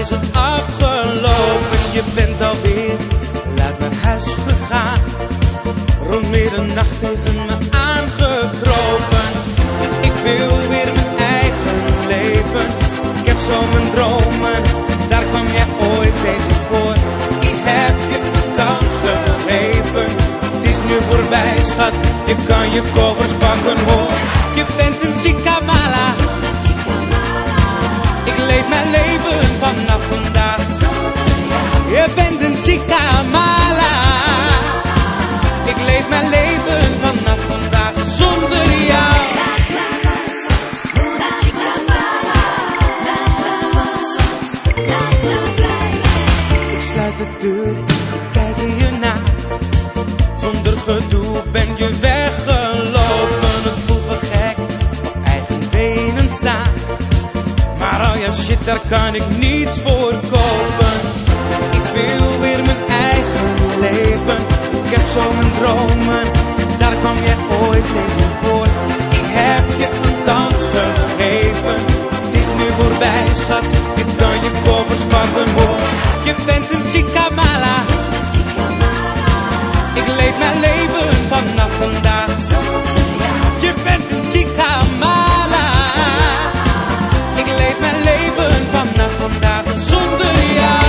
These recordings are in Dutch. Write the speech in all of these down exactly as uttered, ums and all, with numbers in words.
was het afgelopen. Je bent alweer laat naar huis gegaan. Rond middernacht tegen me aangekropen. Ik wil weer mijn eigen leven. Ik heb zo mijn dromen, daar kwam jij ooit deze voor. Ik heb je een kans gegeven. Het is nu voorbij, schat, je kan je koffers pakken, hoor. Je bent een chica mala. Ik leef mijn leven vanaf vandaag. Je bent een chica mala. Ik leef mijn leven vanaf vandaag zonder jou. Ik sluit de deur, ik kijk in je na. Zonder gedoe ben je weggelopen. Het voelt wel gek, op eigen benen staan. Maar al je shit, daar kan ik niets voor kopen. Ik wil weer mijn eigen leven. Ik heb zo mijn dromen, daar kwam jij ooit eens voor. Ik heb je een kans gegeven. Het is nu voorbij, schat, je kan je koffers pakken, hoor. Je bent een chica mala. Ik leef mijn leven vanaf vandaag. Je bent een chica mala. Ik leef mijn leven vanaf vandaag zonder jou.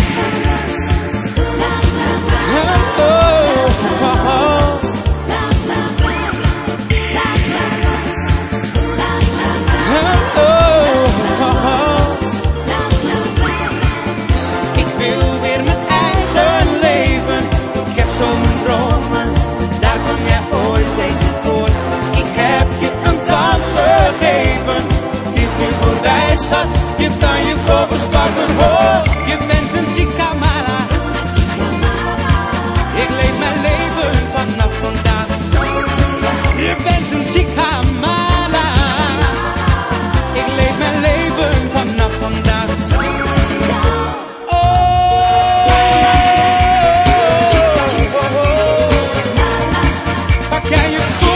Oh, oh, oh, oh. Oh, oh, oh. Ik wil weer mijn eigen leven. Ik heb zo mijn dromen, daar kom jij ooit deze voor. Ik heb je een kans gegeven. Het is nu voorbij, schat, je kan je koffers pakken, hoor. Je bent een chica mala. Ik leef mijn leven vanaf vandaag. Je bent een chica mala. Ik leef mijn leven vanaf vandaag. Oh, pak jij je